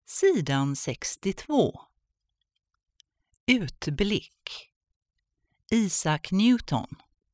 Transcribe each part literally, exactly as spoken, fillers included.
Sidan sextiotvå. Utblick. Isaac Newton.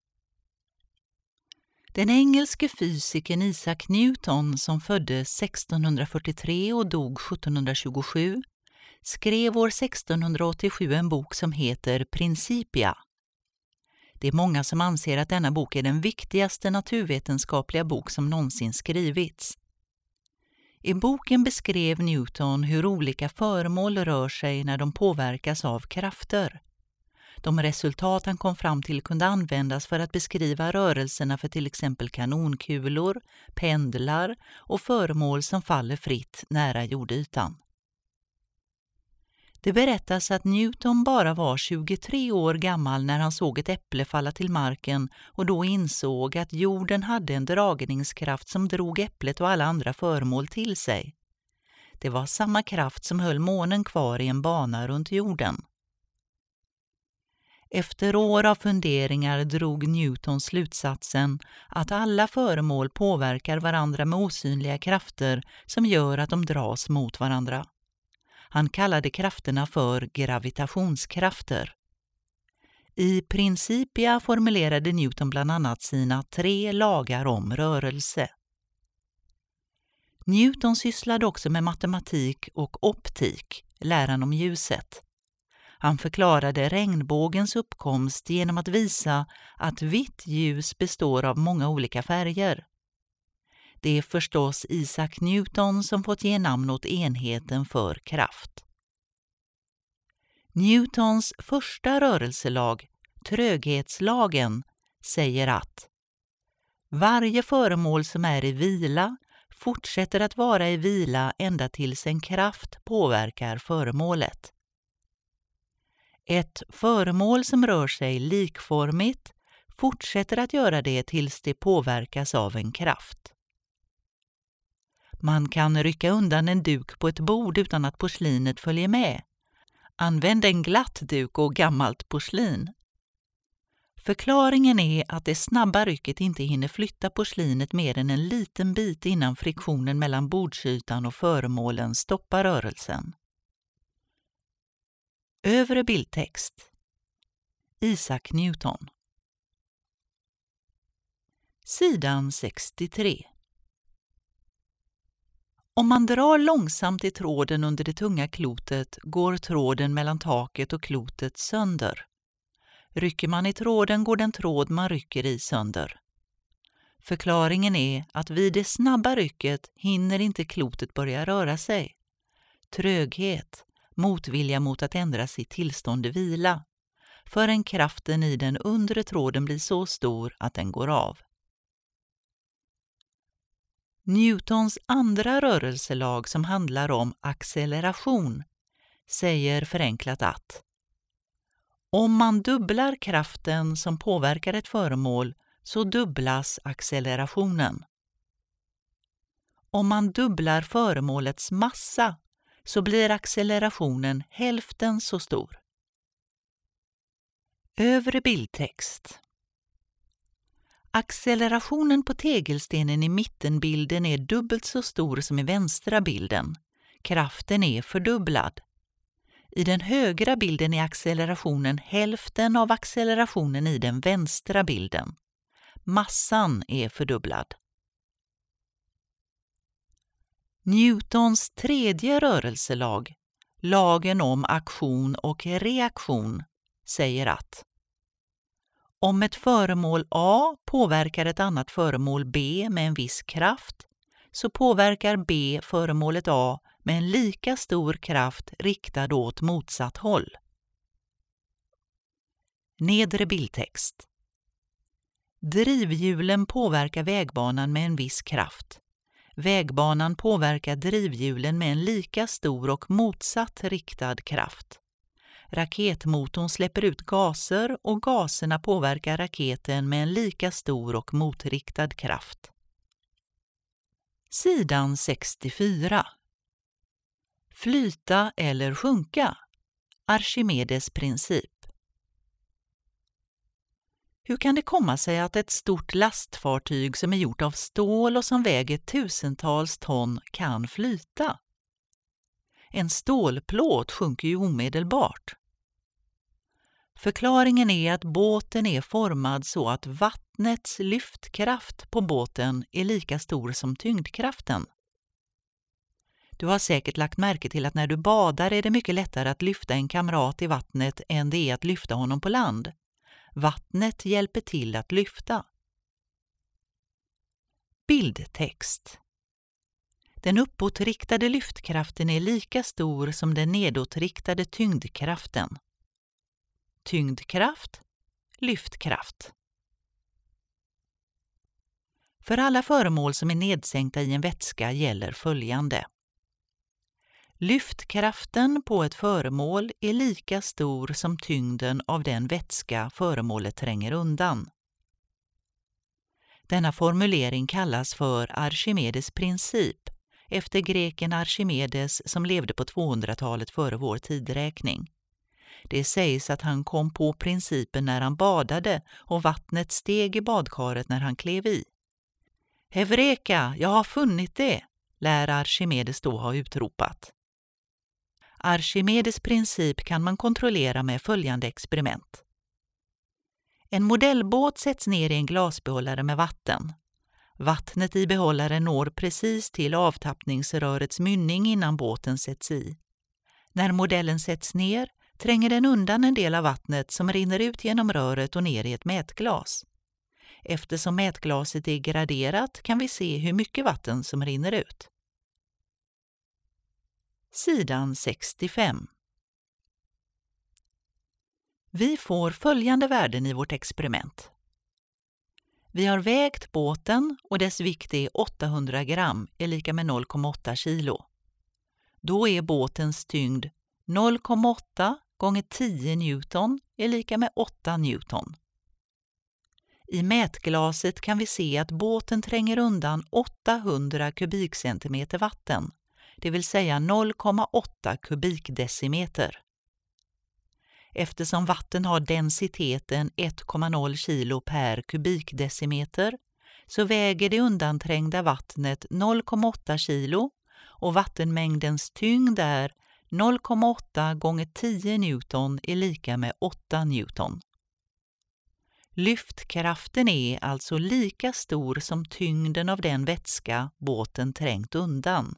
Den engelske fysikern Isaac Newton, som föddes sextonhundrafyrtiotre och dog sjuttonhundratjugosju, skrev år sextonhundraåttiosju en bok som heter Principia. Det är många som anser att denna bok är den viktigaste naturvetenskapliga bok som någonsin skrivits. I boken beskrev Newton hur olika föremål rör sig när de påverkas av krafter. De resultat han kom fram till kunde användas för att beskriva rörelserna för till exempel kanonkulor, pendlar och föremål som faller fritt nära jordytan. Det berättas att Newton bara var tjugotre år gammal när han såg ett äpple falla till marken och då insåg att jorden hade en dragningskraft som drog äpplet och alla andra föremål till sig. Det var samma kraft som höll månen kvar i en bana runt jorden. Efter år av funderingar drog Newton slutsatsen att alla föremål påverkar varandra med osynliga krafter som gör att de dras mot varandra. Han kallade krafterna för gravitationskrafter. I Principia formulerade Newton bland annat sina tre lagar om rörelse. Newton sysslade också med matematik och optik, läran om ljuset. Han förklarade regnbågens uppkomst genom att visa att vitt ljus består av många olika färger. Det är förstås Isaac Newton som fått ge namn åt enheten för kraft. Newtons första rörelselag, tröghetslagen, säger att varje föremål som är i vila fortsätter att vara i vila ända tills en kraft påverkar föremålet. Ett föremål som rör sig likformigt fortsätter att göra det tills det påverkas av en kraft. Man kan rycka undan en duk på ett bord utan att porslinet följer med. Använd en glatt duk och gammalt porslin. Förklaringen är att det snabba rycket inte hinner flytta porslinet mer än en liten bit innan friktionen mellan bordsytan och föremålen stoppar rörelsen. Övre bildtext. Isaac Newton. Sidan sextiotre. Om man drar långsamt i tråden under det tunga klotet går tråden mellan taket och klotet sönder. Rycker man i tråden går den tråd man rycker i sönder. Förklaringen är att vid det snabba rycket hinner inte klotet börja röra sig. Tröghet, motvilja mot att ändra sitt tillstånd i vila, förrän kraften i den undre tråden blir så stor att den går av. Newtons andra rörelselag som handlar om acceleration säger förenklat att om man dubblar kraften som påverkar ett föremål så dubblas accelerationen. Om man dubblar föremålets massa så blir accelerationen hälften så stor. Övre bildtext. Accelerationen på tegelstenen i mittenbilden är dubbelt så stor som i vänstra bilden. Kraften är fördubblad. I den högra bilden är accelerationen hälften av accelerationen i den vänstra bilden. Massan är fördubblad. Newtons tredje rörelselag, lagen om aktion och reaktion, säger att om ett föremål A påverkar ett annat föremål B med en viss kraft så påverkar B föremålet A med en lika stor kraft riktad åt motsatt håll. Nedre bildtext. Drivhjulen påverkar vägbanan med en viss kraft. Vägbanan påverkar drivhjulen med en lika stor och motsatt riktad kraft. Raketmotorn släpper ut gaser och gaserna påverkar raketen med en lika stor och motriktad kraft. Sidan sextiofyra. Flyta eller sjunka. Archimedes princip. Hur kan det komma sig att ett stort lastfartyg som är gjort av stål och som väger tusentals ton kan flyta? En stålplåt sjunker ju omedelbart. Förklaringen är att båten är formad så att vattnets lyftkraft på båten är lika stor som tyngdkraften. Du har säkert lagt märke till att när du badar är det mycket lättare att lyfta en kamrat i vattnet än det är att lyfta honom på land. Vattnet hjälper till att lyfta. Bildtext. Den uppåtriktade lyftkraften är lika stor som den nedåtriktade tyngdkraften. Tyngdkraft, lyftkraft. För alla föremål som är nedsänkta i en vätska gäller följande. Lyftkraften på ett föremål är lika stor som tyngden av den vätska föremålet tränger undan. Denna formulering kallas för Archimedes princip, efter greken Archimedes som levde på tvåhundratalet före vår tideräkning. Det sägs att han kom på principen när han badade och vattnet steg i badkaret när han klev i. Hevreka, jag har funnit det, lär Archimedes då ha utropat. Archimedes princip kan man kontrollera med följande experiment. En modellbåt sätts ner i en glasbehållare med vatten. Vattnet i behållaren når precis till avtappningsrörets mynning innan båten sätts i. När modellen sätts ner tränger den undan en del av vattnet som rinner ut genom röret och ner i ett mätglas. Eftersom mätglaset är graderat kan vi se hur mycket vatten som rinner ut. Sidan sextiofem. Vi får följande värden i vårt experiment. Vi har vägt båten och dess vikt är åttahundra gram är lika med noll komma åtta kilo. Då är båtens tyngd noll komma åtta gånger tio newton är lika med åtta newton. I mätglaset kan vi se att båten tränger undan åttahundra kubikcentimeter vatten, det vill säga noll komma åtta kubikdecimeter. Eftersom vatten har densiteten ett komma noll kilo per kubikdecimeter så väger det undanträngda vattnet noll komma åtta kilo och vattenmängdens tyngd är noll komma åtta gånger tio newton är lika med åtta newton. Lyftkraften är alltså lika stor som tyngden av den vätska båten trängt undan.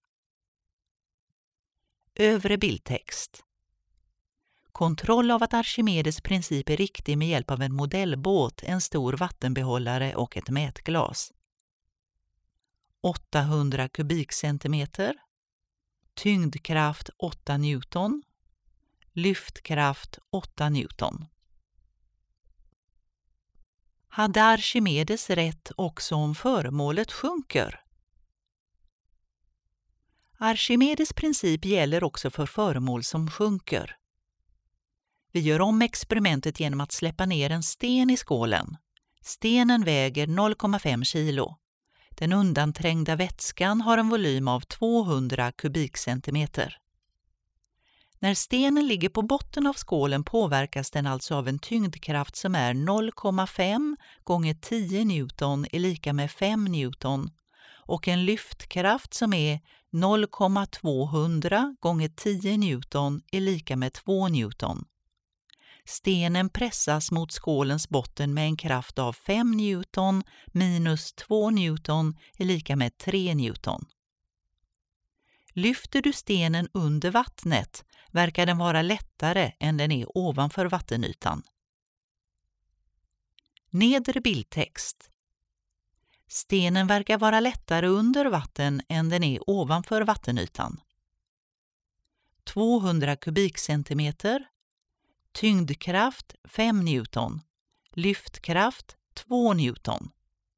Övre bildtext. Kontroll av att Archimedes princip är riktig med hjälp av en modellbåt, en stor vattenbehållare och ett mätglas. åttahundra kubikcentimeter. Tyngdkraft åtta newton. Lyftkraft åtta newton. Hade Archimedes rätt också om föremålet sjunker? Archimedes princip gäller också för föremål som sjunker. Vi gör om experimentet genom att släppa ner en sten i skålen. Stenen väger noll komma fem kilo. Den undanträngda vätskan har en volym av tvåhundra kubikcentimeter. När stenen ligger på botten av skålen påverkas den alltså av en tyngdkraft som är noll komma fem gånger tio newton är lika med fem newton och en lyftkraft som är noll komma tvåhundra gånger tio newton är lika med två newton. Stenen pressas mot skålens botten med en kraft av fem newton minus två newton är lika med tre newton. Lyfter du stenen under vattnet verkar den vara lättare än den är ovanför vattenytan. Nedre bildtext. Stenen verkar vara lättare under vatten än den är ovanför vattenytan. tvåhundra kubikcentimeter. Tyngdkraft fem newton. Lyftkraft två newton.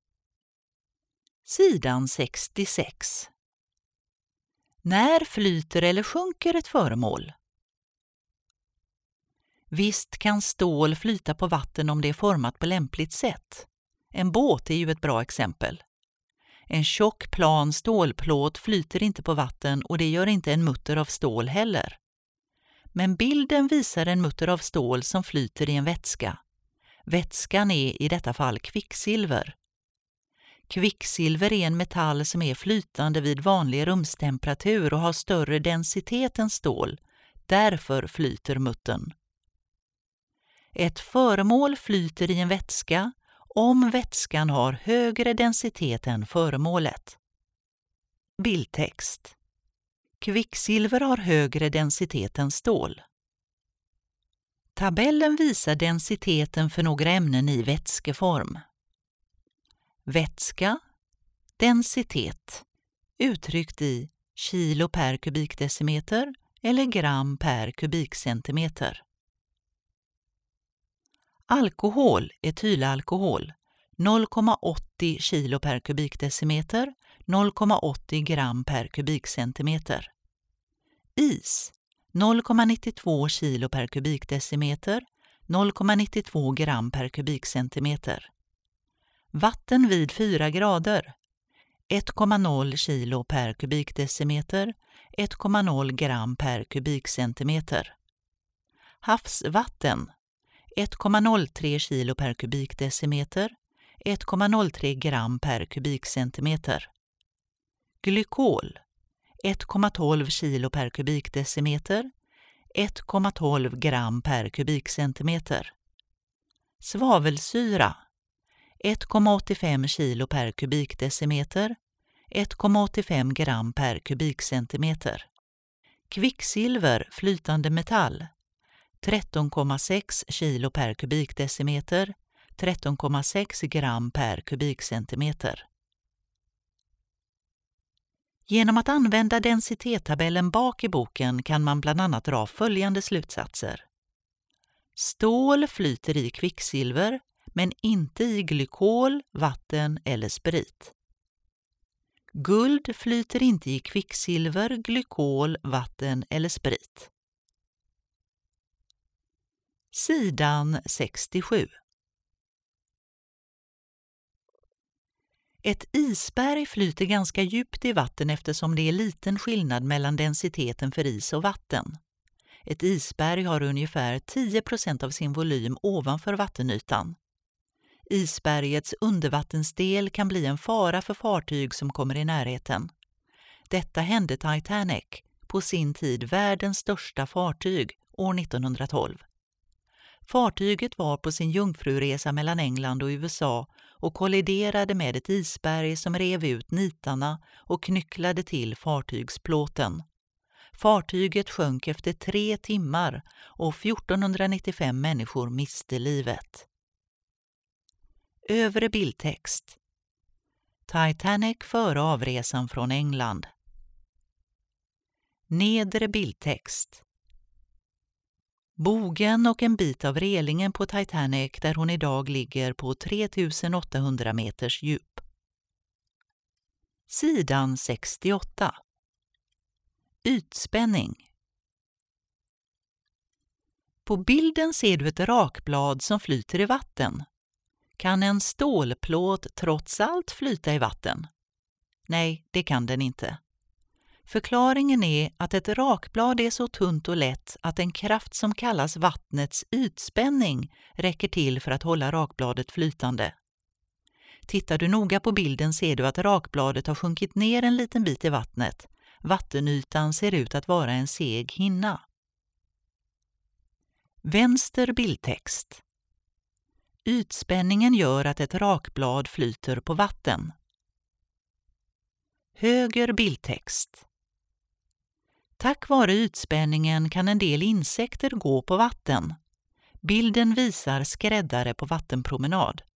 Sidan sextiosex. När flyter eller sjunker ett föremål? Visst kan stål flyta på vatten om det är format på lämpligt sätt. En båt är ju ett bra exempel. En tjock plan stålplåt flyter inte på vatten och det gör inte en mutter av stål heller. Men bilden visar en mutter av stål som flyter i en vätska. Vätskan är i detta fall kvicksilver. Kvicksilver är en metall som är flytande vid vanlig rumstemperatur och har större densitet än stål. Därför flyter muttern. Ett föremål flyter i en vätska om vätskan har högre densitet än föremålet. Bildtext. Kvicksilver har högre densitet än stål. Tabellen visar densiteten för några ämnen i vätskeform. Vätska, densitet, uttryckt i kilo per kubikdecimeter eller gram per kubikcentimeter. Alkohol, etylalkohol, noll komma åttio kilo per kubikdecimeter, noll komma åttio gram per kubikcentimeter. Is, noll komma nittiotvå kilo per kubikdecimeter, noll komma nittiotvå gram per kubikcentimeter. Vatten vid fyra grader, ett komma noll kilo per kubikdecimeter, ett komma noll gram per kubikcentimeter. Havsvatten, ett komma noll tre kilo per kubikdecimeter, ett komma noll tre gram per kubikcentimeter. Glykol, ett komma tolv kilo per kubikdecimeter, ett komma tolv gram per kubikcentimeter. Svavelsyra, ett komma åttiofem kilo per kubikdecimeter, ett komma åttiofem gram per kubikcentimeter. Kvicksilver, flytande metall, tretton komma sex kilo per kubikdecimeter, tretton komma sex gram per kubikcentimeter. Genom att använda densitettabellen bak i boken kan man bland annat dra följande slutsatser. Stål flyter i kvicksilver, men inte i glykol, vatten eller sprit. Guld flyter inte i kvicksilver, glykol, vatten eller sprit. Sidan sextiosju. Ett isberg flyter ganska djupt i vatten eftersom det är liten skillnad mellan densiteten för is och vatten. Ett isberg har ungefär tio procent av sin volym ovanför vattenytan. Isbergets undervattensdel kan bli en fara för fartyg som kommer i närheten. Detta hände Titanic, på sin tid världens största fartyg, år nittonhundratolv. Fartyget var på sin jungfruresa mellan England och U S A och kolliderade med ett isberg som rev ut nitarna och knycklade till fartygsplåten. Fartyget sjönk efter tre timmar och fjortonhundranittiofem människor miste livet. Övre bildtext. Titanic före avresan från England. Nedre bildtext. Bogen och en bit av relingen på Titanic där hon idag ligger på tre tusen åttahundra meters djup. Sidan sextioåtta. Ytspänning. På bilden ser du ett rakblad som flyter i vatten. Kan en stålplåt trots allt flyta i vatten? Nej, det kan den inte. Förklaringen är att ett rakblad är så tunt och lätt att en kraft som kallas vattnets ytspänning räcker till för att hålla rakbladet flytande. Tittar du noga på bilden ser du att rakbladet har sjunkit ner en liten bit i vattnet. Vattenytan ser ut att vara en seg hinna. Vänster bildtext. Ytspänningen gör att ett rakblad flyter på vatten. Höger bildtext. Tack vare ytspänningen kan en del insekter gå på vatten. Bilden visar skräddare på vattenpromenad.